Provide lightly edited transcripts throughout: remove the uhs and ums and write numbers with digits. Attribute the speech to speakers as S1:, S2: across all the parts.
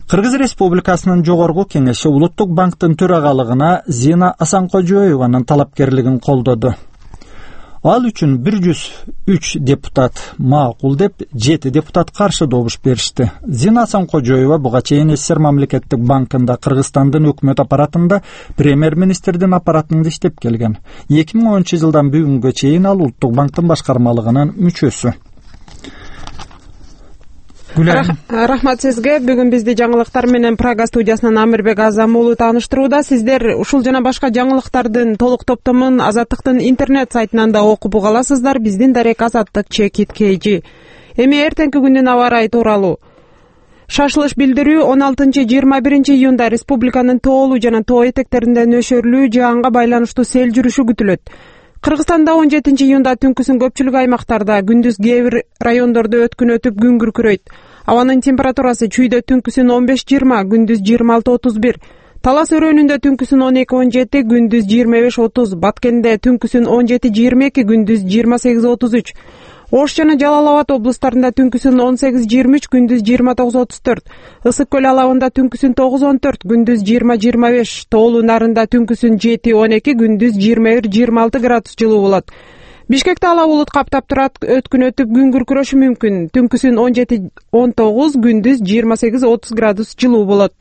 S1: Кыргыз Республикасынын Жогорку Кеңеши Улуттук банктын төрагалыгына Зина Асанкожоеванын талапкерлигин колдоду. Ал үчүн 103 депутат макул деп, 7 депутат каршы добуш беришти. Зина Асанкожоева буга чейин СССР мамлекеттик банкында, Кыргызстандын өкмөт аппаратында премьер-министрдин аппаратында иштеп келген. 2010 жылдан бүгүнгө чейин ал Улуттук банктын башкармалыгынын мүчөсү.
S2: Рахмат сизге. Бүгүн бизди жаңылыктар менен Прага студиясынан Амирбек Азам уулу тааныштырууда. Сиздер ушул жана башка жаңылыктардын толук топтомун Азаттыктын интернет сайтынан да окуп уга аласыздар. Биздин дарек azattik.kg. Эми эртеңки күндүн аба ырайы тууралуу. Шашылыш билдирүү 16-21 июнда республиканын тоолуу жана тоо этектеринде нөшөрлүү жаанга байланыштуу сел жүрүшү күтүлөт. Кыргызстанда 17 июнда түнкүсүн көпчүлүк аймактарда, күндүз кээ бир райондордо өткүн өтүп күн күркүрөйт. Абанын температурасы чүйдө түнкүсүн 15-20, күндүз 26-31. Талас өрөөнүндө түнкүсүн 12-17, күндүз 25-30, Баткенде түнкүсүн 17-22, күндүз 28-33. Ош жана Жалал Абад облустарында түнкүсүн 18-23, күндүз 29-34. Ысык көл алабында түнкүсүн 9-14, күндүз 20-25. Тоолуу нарында түнкүсүн 7-12, күндүз 21-26 градус жылуу болот. Бишкекте ала булут каптап турат, өткүн өтүп күн күркүрөшү мүмкүн. Түнкүсүн 17-19, күндүз 28-30 градус жылуу болот.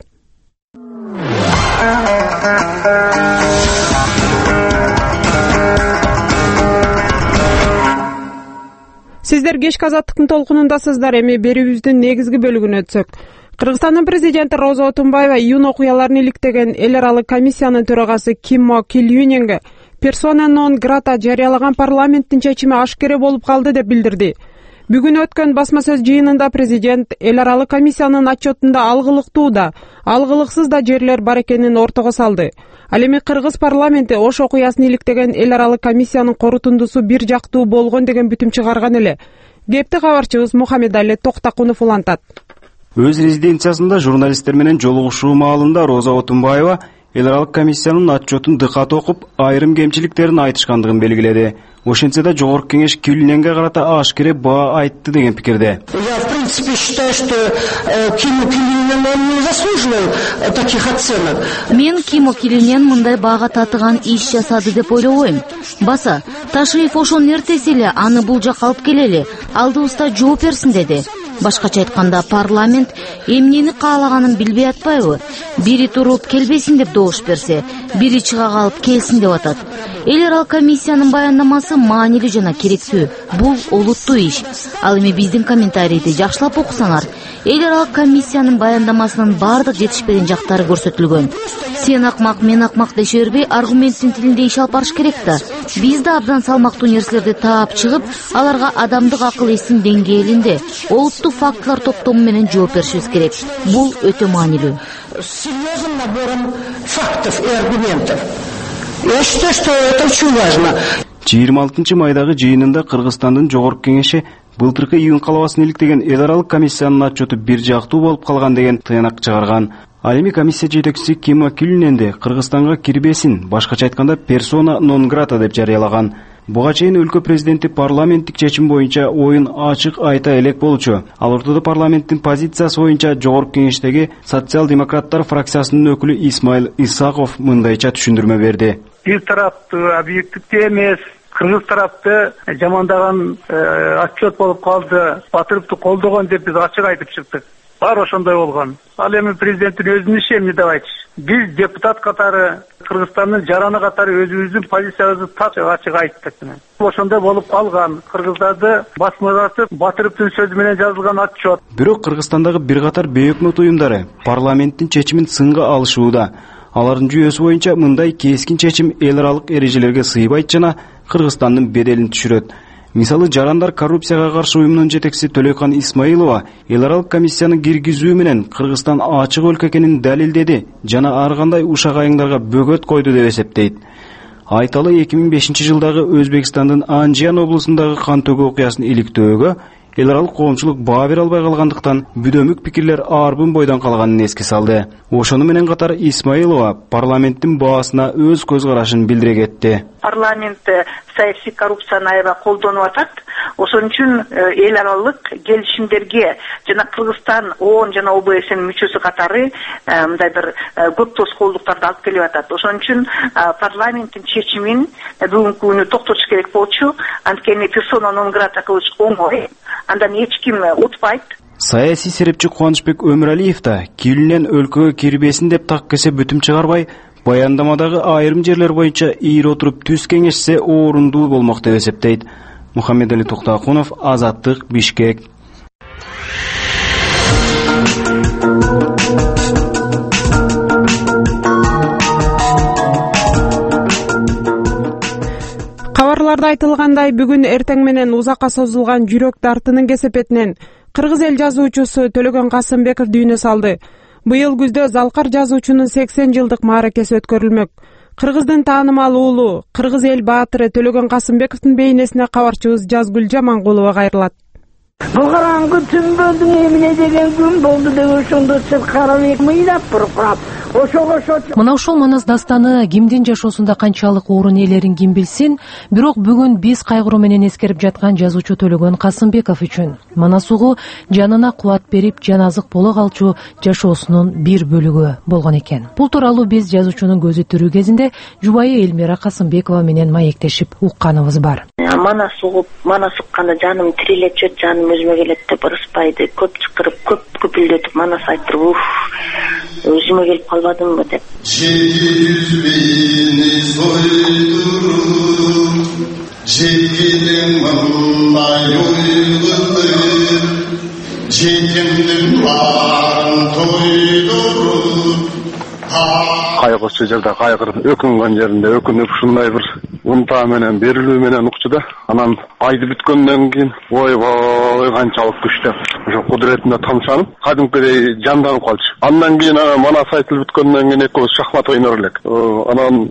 S2: Сиздер кечки Азаттыктын толкунундасыздар. Эми берүүбүздүн негизги бөлүгүнө өтсөк. Кыргызстандын президенти Роза Отунбаева июнь окуяларын иликтеген эл аралык комиссиянын төрагасы Киммо Кильюненге персона нон грата жарыялаган парламенттин чечими ашкере болуп калды деп билдирди. Бүгүн өткөн басма сөз жыйынында президент эл аралык комиссиянын отчетунда алгылыктуу да, алгылыксыз да жерлер бар экенин ортого салды. Ал эми Кыргыз парламенти Ош окуясын иликтеген эл аралык комиссиянын корутундусу бир жактуу болгон деген бүтүм чыгарган эле. Кепти кабарчыбыз Мухаммедали Токтакунов улантат.
S3: Өз резиденциясында журналисттер менен жолугушуу маалында Роза Отунбаева эл аралык комиссиянын отчетун дыкат окуп, айрым кемчиликтерин айтышкандыгын белгиледи. Ошентсе да Жогорку Кеңеш Кильюненге карата ашкере баа айтты деген пикирде.
S4: Я в принципе считаю, что Киммо Кильюнен не заслуживал таких оценок.
S5: Мен Киммо Кильюнен мындай баага татыган иш жасады деп ойлобойм. Баса, Ташиев ошонун эртеси эле аны бул жакка алып келели, алдыбызда жооп берсин деди. Башкача айтканда, парламент эмнени каалаганын билбей атпайбы? Бири туруп келбесин деп добуш берсе, бири чыга калып келсин деп атат. Эл аралык комиссиянын баяндамасы маанилүү жана керектүү. Бул олуттуу иш. Ал эми биздин комментарийди жакшылап окусаңар, эл аралык комиссиянын баяндамасынын бардык жетишпеген жактары көрсөтүлгөн. Сен акмак, мен акмак деше бербей, аргументтин тилинде иш алып барыш керек да. Биз да абдан салмактуу нерселерди таап чыгып, аларга адамдык акыл эстин деңгээлинде олуттук фактылар топтому менен жооп беришибиз керек. Бул өтө маанилүү.
S4: Серьезным набором фактов и аргументов. Я считаю, что это очень важно.
S3: 26 майдагы жыйынында Кыргызстандын Жогорку Кеңеши былтыркы июнь калабасын иликтеген эл аралык комиссиянын отчету бир жактуу болуп калган деген тыйнак чыгарган. Ал эми комиссия жетекчиси Киммо Кильюненди Кыргызстанга кирбесин, башкача айтканда персона нон грата деп жарыялаган. Буга чейин өлкө президенти парламенттик чечим боюнча оюн ачык айта элек болчу. Ал ортодо парламенттин позициясы боюнча Жогорку Кеңештеги социал-демократтар фракциясынын өкүлү Исмаил Исаков мындайча түшүндүрмө берди.
S6: Бир тараптуу объективдүү эмес, кыргыз тарапты жамандаган отчет болуп калды, батырыпты колдогон деп биз ачык айтып чыктык. Бар ошондой болгон. Ал эми президенттин өзүнүн иши эмне деп айтыш. Биз депутат катары, Кыргызстандын жараны катары өзүбүздүн позициябызды ачык айттык. Ошондой болуп калган. Кыргыздарды басмыратып, батырыптын сөзү менен жазылган отчет.
S3: Бирок Кыргызстандагы бир катар бейөкмөт уюмдары парламенттин чечимин сынга алышууда. Алардын жүйөсү боюнча мындай кескин чечим эл аралык эрежелерге сыйбайт жана Кыргызстандын беделин түшүрөт. Мисалы, Жарандар коррупцияга каршы уюмунун жетекчиси Төлөйкан Исмаилова эл аралык комиссияны киргизүү менен Кыргызстан ачык өлкө экенин далилдеди жана ар кандай ушак айыңдарга бөгөт койду деп эсептейт. Айталы 2005 жылдагы Өзбекстандын Анжиян облусундагы кан төгүү окуясын иликтөөгө эл аралык коомчулук баа бере албай калгандыктан бүдөмүк пикирлер арбын бойдон калганын эске салды. Ошону менен катар Исмаилова парламенттин баасына өз көз карашын билдире кетти.
S7: Парламент саясий коррупцияны аябай колдонуп атат. Ошон үчүн эл аралык келишимдерге жана Кыргызстан ООН жана ОБСнин мүчөсү катары мындай бир көп тоскоолдуктарды алып келип атат. Ошон үчүн парламенттин чечимин бүгүнкү күнү токтотуш керек болчу. Анткени персона нон грата кылыш оңой. Андан эч ким утпайт.
S3: Саясий серепчи Кубанычбек Өмүралиев да кийинен өлкөгө кирбесин деп так кесе бүтүм чыгарбай, баяндамадагы айрым жерлер боюнча ийири отуруп түз кеңешсе орунду болмок деп эсептейт. Мухаммедали Токтакунов, Азаттык, Бишкек.
S2: Кабарларда айтылгандай, бүгүн эртең менен узакка созулган жүрөк дартынын кесепетинен кыргыз эл жазуучусу Төлөгөн Касымбеков дүйнө салды. Быйыл күздө Залкар жазуучунун 80 жылдык мааракеси өткөрүлмөк. Кыргыздын таанымал уулу, кыргыз эл баатыры Төлөгөн Касымбековдун бейнесине кабарчыбыз Жазгүл Жамангулова кайрылат.
S4: Бул караңгы түнбөлдүң эмне деген күн болду деп ошондо карап мыйлап туруп
S8: Мына ушул Манас дастаны кимдин жашоосунда канчалык орун ээлерин ким билсин, бирок бүгүн биз кайгыруу менен эскерип жаткан жазуучу Төлөгөн Касымбеков үчүн Манас угу жанына кубат берип, жаназык боло калчу жашоосунун бир бөлүгү болгон экен. Бул тууралуу биз жазуучунун көзү тирүү кезинде жубайы Элмира Касымбекова менен маектешип укканыбыз бар.
S9: Манас угуп, Манас укканда жаным тирилеп жүрөт, жаным өзүмө келет деп ырыспайды, көп чакырып, көп күпүлдөтүп Манас айтып, өзүмө келип калбадымбы деп.
S10: Кайгысыз жерде кайгырып, өкүнгөн жеринде өкүнүп, ушундай бир унтаа менен, берилүү менен укчу да. Анан айды бүткөндөн кийин ойбой канчалык күчтүү. Ошо кудуретине тамшанып, кадимкидей жанданып калчу. Андан кийин Манас айтылып бүткөндөн кийин экөөбүз шахмат ойнор элек. Анан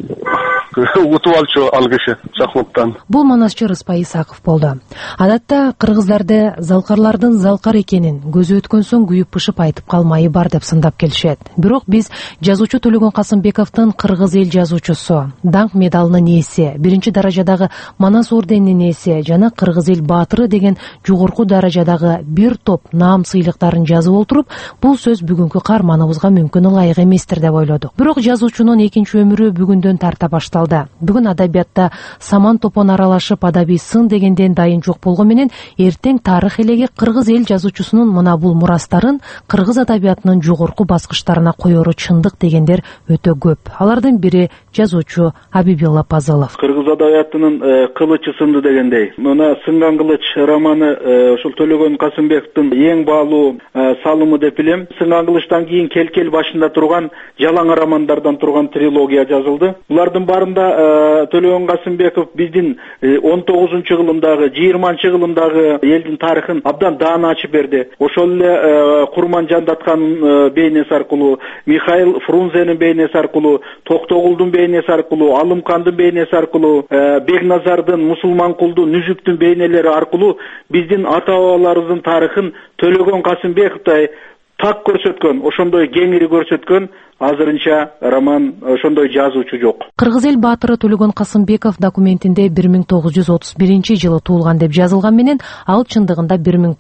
S10: утуп алчу ал киши шахматтан.
S8: Бул Манасчы Рыспай Исаков болду. Адатта кыргыздарды залкарлардын залкар экенин көзү өткөн соң күйүп-пышып айтып калмайы бар деп сындап келишет. Бирок биз жазуучу Төлөгөн Касымбековдун кыргыз эл жазуучусу, даңк медалынын ээси, биринчи даражадагы Манас орденинин ээси жана кыргыз эл баатыры деген жогорку даражадагы бир топ наам сыйлыктарын жазып отуруп, бул сөз бүгүнкү каарманыбызга мүмкүн ылайык эместир деп ойлодук. Бирок жазуучунун экинчи өмүрү бүгүндөн тарта башталды. Бүгүн адабиятта саман топон аралашып адабий сын дегенден дайын жок болгон менен эртең тарых элеги кыргыз эл жазуучусунун мына бул мурастарын кыргыз адабиятынын жогорку баскычтарына коеру чындык дегендер өтө көп. Алардын бири жазуучу Абибилла Пазылов.
S11: Кыргыз адабиятынын кылычы сынды дегендей. Мына Сынган кылыч романы ушул Төлөгөн Касымбековдун эң баалуу салымы деп билем. Сынган кылычтан кийин кел башында турган жалаң романдардан турган трилогия жазылды. Булардын баарында Төлөгөн Касымбеков биздин 19-жылымдагы, 20-жылымдагы элдин тарыхын абдан даана ачып берди. Ошол эле Курман Жандаткандын бейнеси аркылуу, Михаил Фрунзенин бейнеси аркылуу, Токтогулдун бейнеси аркылуу, Алымкандын бейнеси аркылуу, Бекназардын, Мусулманкулдун, Нүзүктүн бейнелери аркылуу биздин ата-бабаларыбыздын тарыхын Төлөгөн Касымбековдой так көрсөткөн, ошондой кеңири көрсөткөн азырынча роман ошондой жазуучу жок.
S8: Кыргыз эл баатыры Төлөгөн Касымбеков документинде 1931-жылы туулган деп жазылган менен, ал чындыгында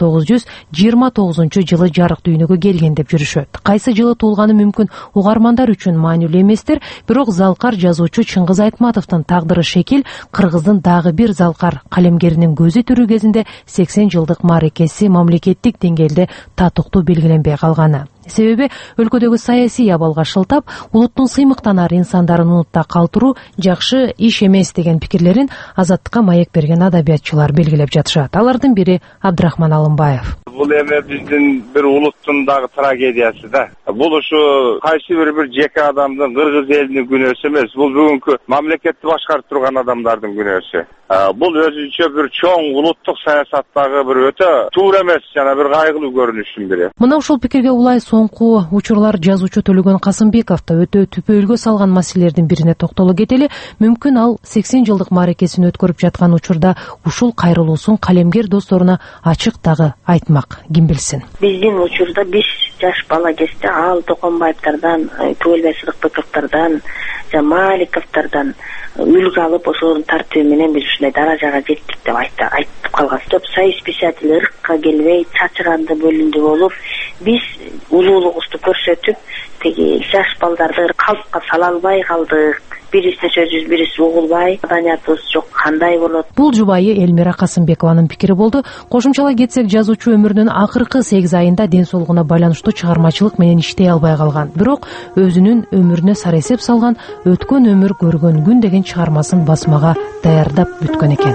S8: 1929-жылы жарык дүйнөгө келген деп жүрүшөт. Кайсы жылы туулганы мүмкүн угармандар үчүн маанилүү эместир, бирок залкар жазуучу Чыңгыз Айтматовдун тагдыры шекил Кыргыздын дагы бир залкар калемгеринин көзү тирүү кезинде 80 жылдык мааракеси мамлекеттик деңгээлде татыктуу белгиленбей калганы. Себеби өлкөдөгү саясий абалга шылтап, улуттун сыймыктанар инсандарын унутта калтыруу жакшы иш эмес деген пикирлерин Азаттыкка маек берген адабиятчылар белгилеп жатышат. Алардын бири Абдрахман Алымбаев.
S12: Бул эми биздин бир улуттун дагы трагедиясы да. Бул ушу кайсы бир жеке адамдын, кыргыз элинин күнөөсү эмес. Бул бүгүнкү мамлекетти башкарып турган адамдардын күнөөсү. Бул өзүнчө бир чоң улуттук саясаттагы бир өтө туура эмес жана бир кайгылуу көрүнүштүн бири.
S8: Мына ушул пикирге улай соңку учурлар жазуучу Төлөгөн Касымбековду өтө түпөйлгө салган маселелердин бирине токтоло кетели. Мүмкүн ал 80 жылдык мааракесин өткөрүп жаткан учурда ушул кайрылуусун калемгер досторуна ачык дагы айтмак, ким билсин.
S9: Биздин учурда биз жаш бала кезде ал Токонбаевтардан, Түгөлбай Сыдыкбековдордон, Маликовдордон үлгү алып ошонун тартуу менен биз ушундай даражага жеттик деп айтып калган. Союз писатель ыркка келбей, чачыганды бөлүндү болуп, биз улуулугубузду көрсөтүп, теги жаш балдарды калпка сала албай калдык. Бирисине сөзүбүз, бириси угулбай, маданиятыбыз жок, кандай болот?
S8: Бул жубайы Элмира Касымбекованын пикири болду. Кошумчалай кетсек, жазуучу өмүрүнүн акыркы 8 айында ден соолугуна байланыштуу чыгармачылык менен иштей албай калган. Бирок өзүнүн өмүрүнө сара эсеп салган Өткөн өмүр көргөн күн деген чыгармасын басмага даярдап бүткөн экен.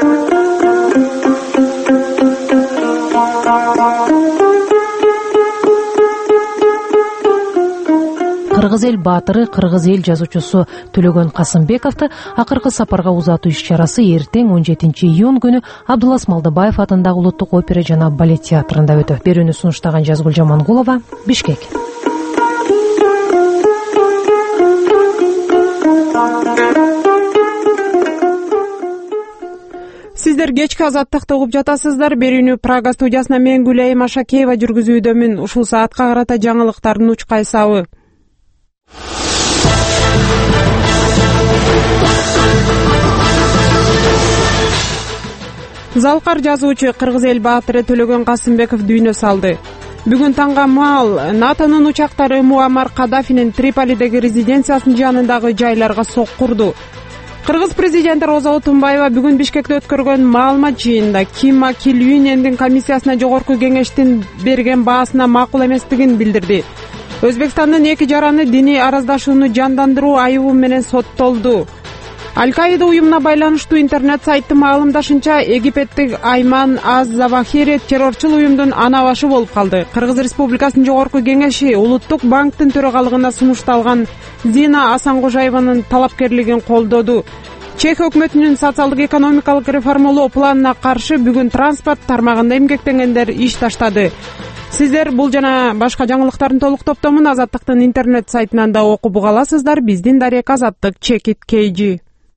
S8: Кыргыз эл баатыры, кыргыз эл жазуучусу Төлөгөн Касымбековду акыркы сапарга узатуу иш-чарасы эртең 17 июнь күнү Абдулас Малдыбаев атындагы Улуттук опера жана балет театрында өтөт. Берүүнү сунуштаган Жазгул Жамангулова, Бишкек.
S2: Сиздер кечки Азаттыкты угуп жатасыздар. Берүүнү Прага студиясына мен Гүлайым Ашакеева жүргүзүүдөмүн. Ушул саатка карата жаңылыктардын уч кайсабы. Залкар жазуучу кыргыз эл баатыры Төлөгөн Касымбеков дүйнө салды. Бүгүн таңга маал НАТОнун учактары Муаммар Каддафинин Триполидеги резиденциясынын жанындагы жайларга соккурду. Кыргыз президенти Роза Отунбаева бүгүн Бишкекте өткөргөн маалымат жыйынында Ким Кил Юнендин комиссиясына жогорку кеңештин берген баасына макул эместигин билдирди. Өзбекстандын эки жараны диний араздашууну жандандыруу айыбы менен соттолду. Аль-Каида уюмуна байланыштуу интернет сайты маалымдашынча, египеттик Айман Az-Завахири террорчул уюмдун ана башы болуп калды. Кыргыз Республикасынын жогорку кеңеши Улуттук банктын төрагалыгына сунушталган Зина Асанкожаеванын талапкерлигин колдоду. Чех өкмөтүнүн социалдык экономикалык реформалоо планына каршы бүгүн транспорт тармагында эмгектенгендер иш таштады. Сиздер бул жана башка жаңылыктардын толук топтомун Азаттыктын интернет сайтынан да окуп уга аласыздар. Биздин дарек Азаттык Чекит KG.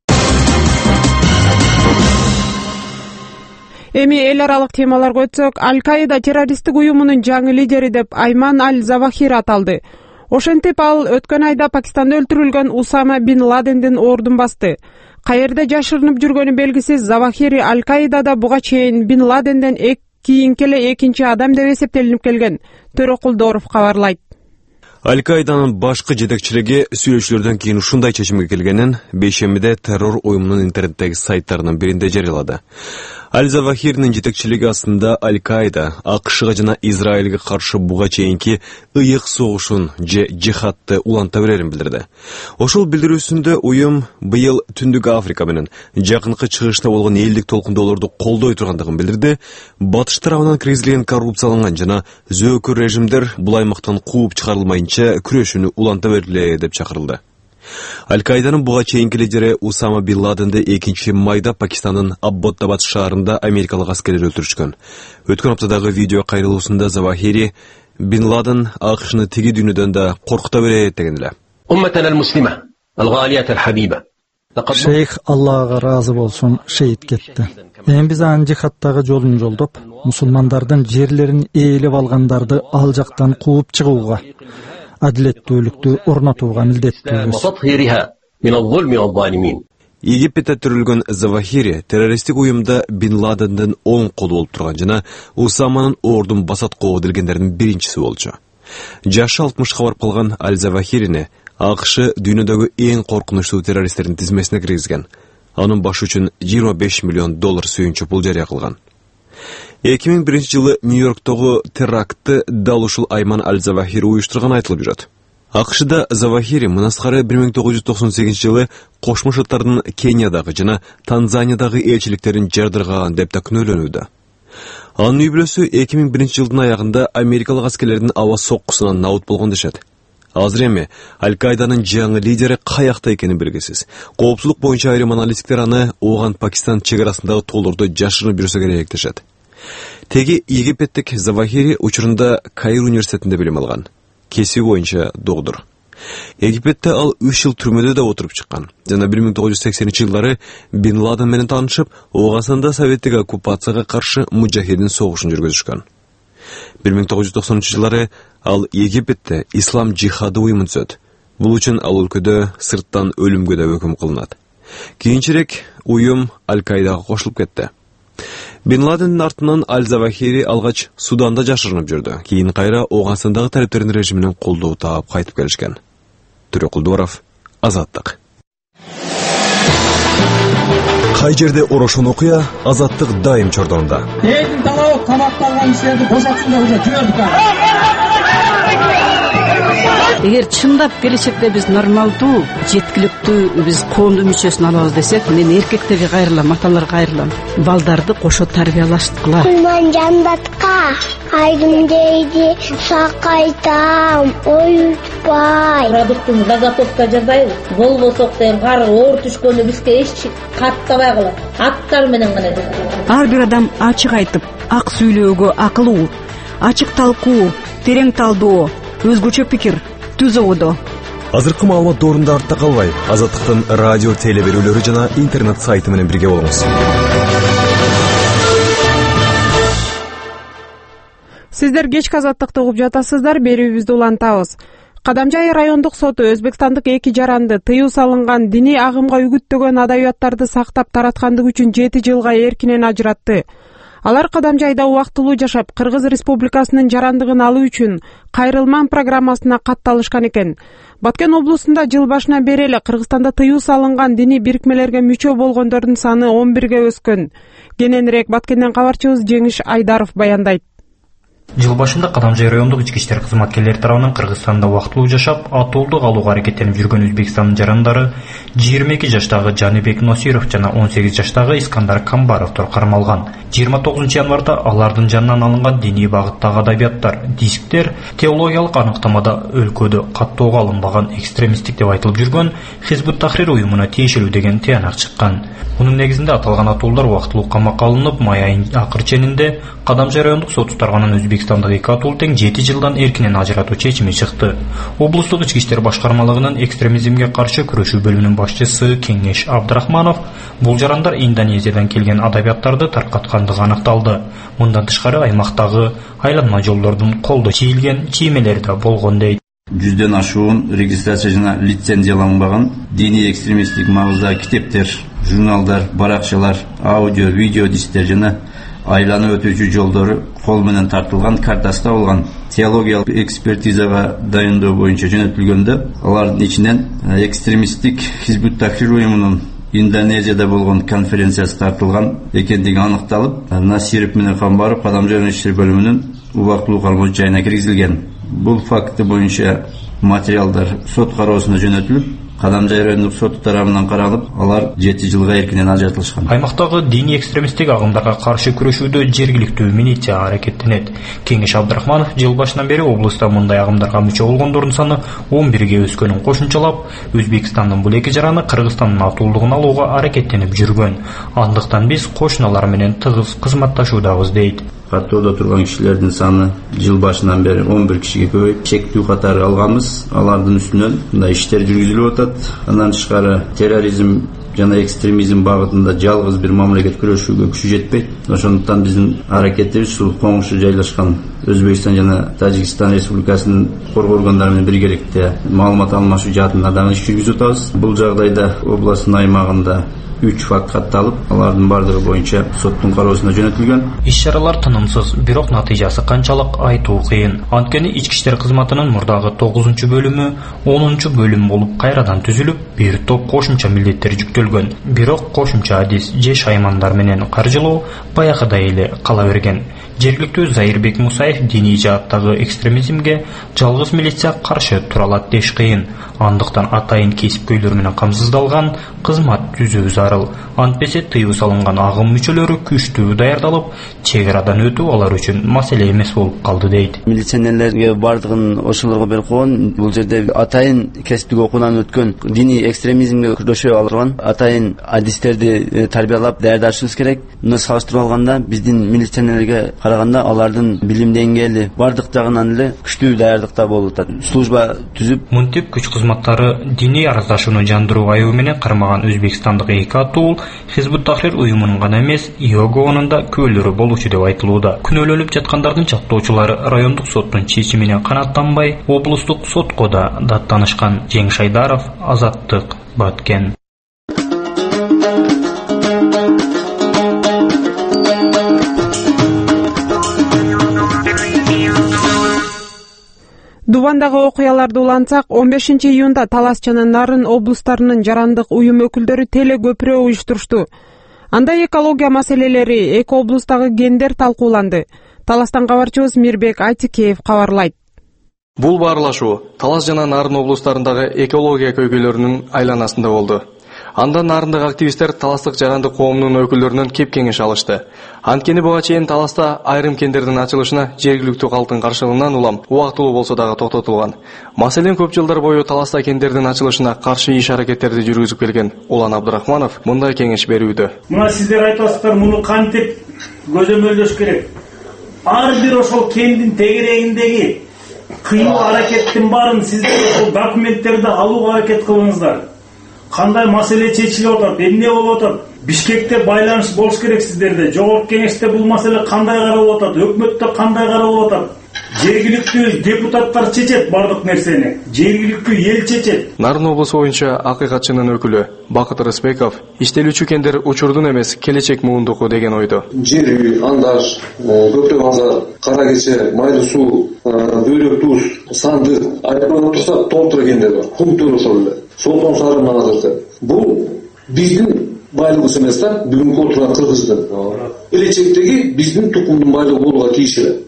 S2: Эми эл аралык темаларга өтсөк, Аль-Каида террористтик уюмунун жаңы лидери деп Айман Аль-Завахир аталды. Ошентип ал өткөн айда Пакистанда өлтүрүлгөн Усама бин Ладендин ордун басты. Каерде жашырынып жүргөнү белгисиз Завахири Аль-Каидада буга чейин бин Ладенден кийинки эле экинчи адам деп эсептелинип келген. Төрөкулдоров кабарлайт.
S13: Аль-Каиданын башкы жетекчилиги сүйлөшүүлөрдөн кийин ушундай чечимге келгенин бейшембиде террор уюмунун интернеттеги сайттарынын биринде жарыялады. Аль-Завахирдин жетекчилиги астында Аль-Каида АКШга жана Израилге каршы буга чейинки ыйык согушун же жихадты уланта берерин билдирди. Ошол билдирүүсүндө уюм быйыл Түндүк Африка менен жакынкы чыгышта болгон элдик толкундоолорду колдой тургандыгын билдирди. Батыш тарабынан киргизилген коррупцияланган жана зөөкөр режимдер бул аймактан кууп чыгарылмайынча күрөшүүнү уланта бергиле деп чакырылды. Аль-Каиданын буга чейинки лидери Усама бин Ладенди 2 майда Пакистандын Абботтабад шаарында америкалык аскерлер өлтүрүшкөн. Өткөн аптадагы видео кайрылуусунда Завахири бин Ладен АКШны тиги дүйнөдөн да коркута берет деген эле.
S14: Умматана ал-муслима, ал-галият ал-хабиба.
S1: Шейх Аллага разы болсун шейит кетти. Эми биз анын жихадтагы жолун жолдоп, мусулмандардын жерлерин ээлеп алгандарды ал жактан кууп чыгууга, адилеттүүлүктү орнотууга милдеттүүбүз.
S13: Египетте төрөлгөн Завахири террористтик уюмда бин Ладендин оң колу болуп турган жана Усаманын ордун басаткого делгендердин биринчиси болчу. Жашы 60 барып калган Аль-Завахирини АКШ дүйнөдөгү эң коркунучтуу террористтердин тизмесине киргизген. Анын башы үчүн $25 миллион сүйүнчө пул жарыя кылган. 2001 жылы Нью-Йорктогу терактты дал ушул Айман Аль-Завахир уюштурган айтылып жүрөт. АКШда Завахири мынасқары 1998 жылы Кошмо Шаттардын Кениядагы жана Танзаниядагы элчиликтерин жардырган деп да күнөөлөнүүдө. Анын үй бүлөсү 2001 жылдын аягында америкалык аскерлердин аба соккусунан набыт болгон дешет. Азыр эми Аль-Каиданын жаңы лидери каякта экени белгисиз. Коопсуздук боюнча айрым аналитиктер аны ооган Пакистан чек арасындагы тоолордо жашырынып жүрсө керек дешет. Теги Египеттик Завахири учурунда Каир университетинде билим алган. Кесиби боюнча доктор. Египетте ал 3 жыл түрмөдө да отуруп чыккан. Жана 1980-жылдары Бин Ладен менен таанышып, Оогасында советтик оккупацияга каршы мужахидин согушун жүргүзүшкөн. 1990-жылдары ал Египетте ислам джихады уюмун түзөт. Бул үчүн ал өлкөдө сырттан өлүмгө да өкүм кылынат. Кийинчерээк уюм Аль-Каидага кошулуп кетти. Бин Ладендин артынан Аль-Завахири алгач Суданда жашырынып жүрдү. Кийин кайра Оогасындагы талептердин режиминен колдоо таап кайтып келишкен. Түрө Кулдуаров, Азаттык.
S15: Кай жерде орошон окуя, Азаттык дайым чордонунда.
S16: Элдин талабы камакта алган кишилерди бошотсун деп уже жибердик.
S17: Эгер чындап келечекте биз нормалдуу, жеткиликтүү биз коомдун мүчөсүн алабыз десек, мен эркектерге кайрылам, аталарга кайрылам. Балдарды кошо тарбиялаштыкыла.
S18: Мен жандатка айдым дейди, сакайтам, оютпай.
S19: Продуктун заготовка жасайбыз. Болбосок деген кар оор түшкөндө бизге эч каттабай калат. Аттар менен гана.
S20: Ар бир адам ачык айтып, ак сүйлөөгө акылуу, ачык талкуу, терең талдоо, өзгөчө пикир түзөдө.
S15: Азыркы маалымат доорунда артта калбай, Азаттыктын радио телеберүүлөрү жана интернет сайты менен бирге болуңуз.
S2: Сиздер кечки Азаттыкты угуп жатасыздар, берүүбүздү улантабыз. Кадамжай райондук соту Өзбекстандык 2 жаранды тыюу салынган диний агымга үгүттөгөн адабияттарды сактап тараткандыгы үчүн 7 жылга эркинен ажыратты. Алар Кадамжайда убактылуу жашап, Кыргыз Республикасынын жарандыгын алуу үчүн кайрылман программасына катталышкан экен. Баткен облусунда жыл башынан бери эле Кыргызстанда тыюу салынган диний бирикмелерге мүчө болгондордун саны 11ге өскөн. Кененирээк Баткенден кабарчыбыз Жеңиш Айдаров баяндайт.
S21: Жыл башында Кадамжай райондук ички иштер кызматкерлери тарабынан Кыргызстанда убактылуу жашап, атуулдук алууга аракеттенип жүргөн Өзбекстандын жарандары 22 жаштагы Жаныбек Носиров жана 18 жаштагы Искандар Камбаровдор кармалган. 29 январда алардын жанынан алынган диний багыттагы адабияттар, дисктер теологиялык аныктамада өлкөдө каттоого алынбаган экстремисттик деп айтылып жүргөн Хизбут Тахрир уюмуна тиешелүү деген тыянак чыккан. Мунун негизинде аталган атуулдар убактылуу камакка алынып, май айынын акыр ченинде Кадамжай райондук соту тарабынан Өзбекстандагы 2 атуул тең 7 жылдан эркинен ажыратуу чечими чыкты. Облустук ички иштер башкармалыгынын экстремизмге каршы күрөшүү бөлүмүнүн башчысы Кеңеш Абдрахманов бул жарандар Индонезиядан келген адабияттарды таркаткандыгы аныкталды. Мындан тышкары аймактагы айланма жолдордун колдо чийилген чиймелери да болгон дейт.
S22: 100ден ашуун регистрация жана лицензияланбаган диний экстремисттик маңыздагы китептер, журналдар, баракчалар, аудио, видео дисктер жана айланып өтүүчү жолдору кол менен тартылган картасы табылган. Теологиялык экспертизага дайындоо боюнча жөнөтүлгөндө, алардын ичинен экстремисттик Хизбут Тахрир уюмунун Индонезияда болгон конференциясы тартылган экендиги аныкталып, Насиров менен Камбаров Кадамжай иштер бөлүмүнүн убактылуу кармоо жайына киргизилген. Бул факты боюнча материалдар сот кароосуна жөнөтүлүп, Кадамжай райондук соту тарабынан каралып, алар 7 жылга эркинен ажыратылышкан.
S21: Аймактагы диний экстремисттик агымдарга каршы күрөшүүдө жергиликтүү милиция аракеттенет. Кеңеш Абдрахманов жыл башынан бери облуста мындай агымдарга мүчө болгондордун саны 11ге өскөнүн кошумчалап, Өзбекстандын бул 2 жараны Кыргызстандын атуулдугун алууга аракеттенип жүргөн. Андыктан биз кошуналар менен тыгыз кызматташуудабыз дейт.
S22: Каттоодо турган кишилердин саны жыл башынан бери 11 кишиге көбөйүп, чектүү катары алганбыз. Алардын үстүнөн мындай иштер жүргүзүлүп атат. Андан тышкары терроризм жана экстремизм багытында жалгыз бир мамлекет күрөшүүгө күчү жетпейт. Ошондуктан биздин аракетибиз ушул коңшу жайлашкан Өзбекстан жана Тажикстан республикасынын коргоо органдары менен биргеликте маалымат алмашуу жаатында дагы иш жүргүзүп атабыз. Бул жагдайда областтын аймагында 3 факт катталып, алардын бардыгы боюнча соттун кароосуна жөнөтүлгөн.
S21: Иш-чаралар тынымсыз, бирок натыйжасы канчалык айтуу кыйын. Анткени ички иштер кызматынын мурдагы 9-бөлүмү 10-бөлүм болуп кайрадан түзүлүп, бир топ кошумча милдеттер жүктөлгөн. Бирок кошумча адис же шаймандар менен каржылоо баягыдай эле кала берген. Жергиликтүү Зайырбек Мусаев диний жааттагы экстремизмге жалгыз милиция каршы тура алат деш кыйын. Андыктан атайын кесипкөйлөр менен камсыздалган кызмат түзүү зарыл. Антпесе тыюу салынган агым мүчөлөрү күчтүү даярдалып, чек арадан өтүү алар үчүн маселе эмес болуп калды дейт.
S5: Милиционерлерге бардыгын ошолорго берип койгон. Бул жерде атайын кесиптик окуудан өткөн, диний экстремизмге күрөшө алган атайын адистерди тарбиялап даярдашыбыз керек. Муну салыштырып алганда биздин милиционерлерге караганда алардын билим деңгээли бардык жагынан эле күчтүү даярдыкта болуп атат. Служба түзүп,
S21: мынтип күч кызматтары диний араздашууну жандыруу айыбы менен кармаган өзбекстандык эки аттуу Хизбут Тахрир уюмунун гана эмес, ИОГОнун да күбөлөрү болуучу деп айтылууда. Күнөөлөнүп жаткандардын чактоочулары райондук соттун чечимине канааттанбай, облустук сотко да даттанышкан. Жеңиш Шайдаров, Азаттык, Баткен.
S2: Дубандагы окуяларды улантсак, 15-июнда Талас жана Нарын облустарынын жарандык уюм өкүлдөрү теле көпүрө уюштурушту. Анда экология маселелери, эки облустагы гендер талкууланды. Таластан кабарчыбыз Мирбек Айтикеев кабарлайт.
S6: Бул баарлашуу Талас жана Нарын облустарындагы экология көйгөйлөрүнүн айланасында болду. Анда нарындык активисттер таластык жарандык коомунун өкүлдөрүнөн кеп кеңеш алышты. Анткени буга чейин Таласта айрым кендердин ачылышына жергиликтүү калктын каршылыгынан улам убактылуу болсо дагы токтотулган. Маселен көп жылдар бою Таласта кендердин ачылышына каршы иш аракеттерди жүргүзүп келген Улан Абдырахманов мындай кеңеш берүүдө.
S23: Мына сиздер айтасыздар, муну кантип көзөмөлдөш керек? Ар бир ошол кендин тегерегиндеги кыймыл аракеттин баарын сиздер ошол документтерди алууга аракет кылыңыздар. Кандай маселе чечилип атат, эмне болуп атат? Бишкекте байланыш болуш керек сиздерде. Жогорку кеңеште бул маселе кандай каралып атат? Өкмөттө кандай каралып атат? Жергиликтүү депутаттар чечет бардык нерсени. Жергиликтүү эл чечет.
S6: Нарын облусу боюнча акыйкатчынын өкүлү Бакыт Рыспеков иштелүүчү кендер учурдун эмес, келечек муундуку деген ойдо.
S24: Жер үй, андаш, көптөп базар, кара кече, майлы суу, бөлөк туз, сандык, айтпай турса толтура кендер бар. Кумтур ошол эле. Солтон сары маңазырды. Бул биздин байлыгыбыз эмес да, бүгүнкү отурган кыргыздын. Келечектеги биздин тукумдун байлыгы болууга тийиштүү.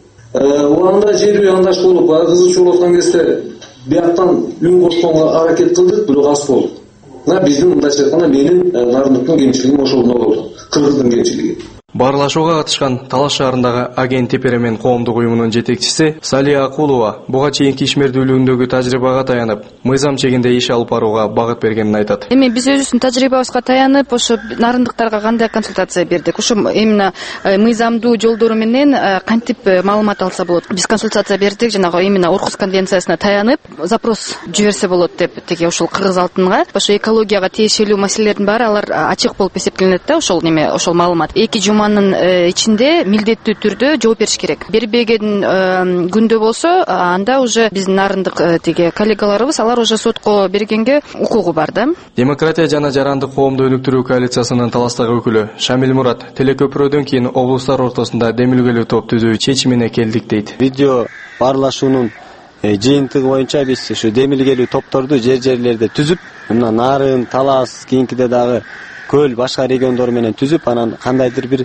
S24: Анда жер үй андаш болуп, кызыл чогуу аткан кезде бияктан үн кошконго аракет кылдык, бирок аз болду. Биздин мындайча айтканда менин нарындыктын кемчилигим ошолдон болду. Кыргыздын кемчилиги.
S6: Баарлашууга катышкан Талас шаарындагы Аген Теперемен коомдук уюмунун жетекчиси Салия Акулова буга чейинки ишмердүүлүгүндөгү тажрыйбага таянып, мыйзам чегинде иш алып барууга багыт бергенин айтат.
S25: Эми биз өзүбүздүн тажрыйбабызга таянып, ошо нарындыктарга кандай консультация бердик? Ошо именно мыйзамдуу жолдору менен кантип маалымат алса болот? Биз консультация бердик, жанагы именно Орхус конвенциясына таянып, запрос жиберсе болот деп, теги ошол кыргыз алтынга. Ошо экологияга тиешелүү маселелердин баары алар ачык болуп эсептелинет да, ошол неме, ошол маалымат. 2 жуманын ичинде милдеттүү түрдө жооп бериш керек. Бербеген күндө болсо, анда уже биздин нарындык теги коллегаларыбыз, алар уже сотко бергенге укугу бар да.
S6: Демократия жана жарандык коомду өнүктүрүү коалициясынын Таластагы өкүлү Шамил Мурат телекөпүрөдөн кийин облустар ортосунда демилгелүү топ түзүү чечимине келдик дейт.
S26: Видео баарлашуунун жыйынтыгы боюнча биз ушу демилгелүү топторду жерлерде түзүп, мына Нарын, Талас, кийинкиде дагы көл башка региондор менен түзүп, анан кандайдыр бир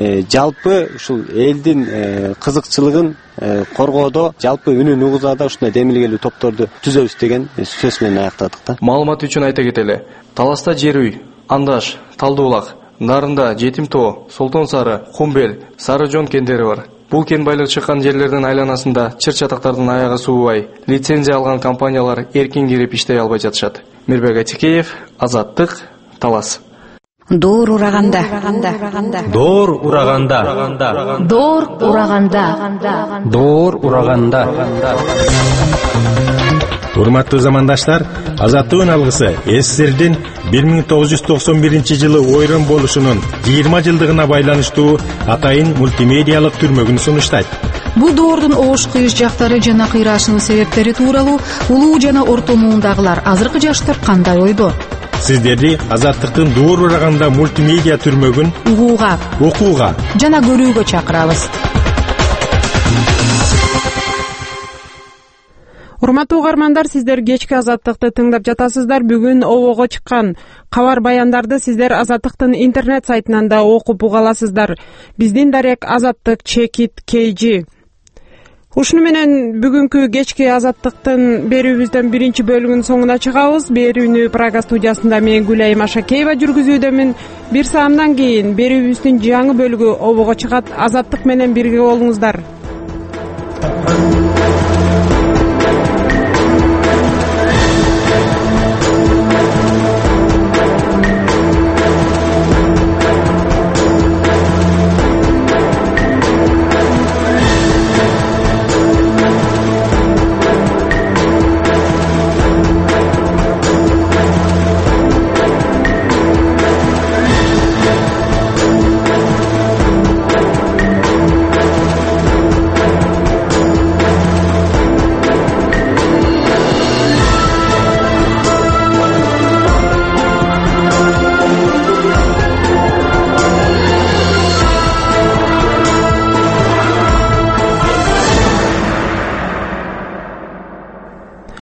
S26: жалпы ушул элдин кызыкчылыгын коргоодо, жалпы үнүн угузаада ушундай демилгелүү топторду түзөбүз деген сөз менен аяктадык да.
S6: Маалымат үчүн айта кетели. Таласта жер үй, Андаш, Талдуулак, Нарында Жетим Тоо, Солтон Сары, Кумбел, Сары Жон кендери бар. Бул кен байлык чыккан жерлердин айланасында чыр-чатактардын аягы суубай, лицензия алган компаниялар эркин кирип иштей албай жатышат. Мирбек Айтикеев, Азаттык, Талас.
S20: Доор ураганда.
S21: Доор ураганда.
S8: Доор ураганда.
S21: Доор ураганда.
S27: Урматтуу замандаштар, Азаттыктын алгысы СССРдин 1991 ойрон болушунун 20 жылдыгына байланыштуу атайын мультимедиалык түрмөгүн сунуштайт.
S28: Бул доордун оош кыйыш жактары жана кыйраашынын себептери тууралуу улуу жана орто муундагылар азыркы жаштар кандай ойдо?
S27: Сиздерди Азаттыктын Доор ураганда мультимедиа түрмөгүн
S28: угууга,
S27: окууга
S28: жана көрүүгө чакырабыз.
S2: Урматтуу угармандар, сиздер кечки Азаттыкты тыңдап жатасыздар. Бүгүн обого чыккан кабар баяндарды сиздер Азаттыктын интернет сайтынан да окуп уга аласыздар. Биздин дарек Азаттык _KG. Ушуну менен бүгүнкү кечки Азаттыктын берүүбүздүн биринчи бөлүгүнүн соңуна чыгабыз. Берүүнү Прага студиясында мен Гүлайым Ашакеева жүргүзүүдөмүн. Бир саамдан кийин берүүбүздүн жаңы бөлүгү обого чыгат. Азаттык менен бирге болуңуздар.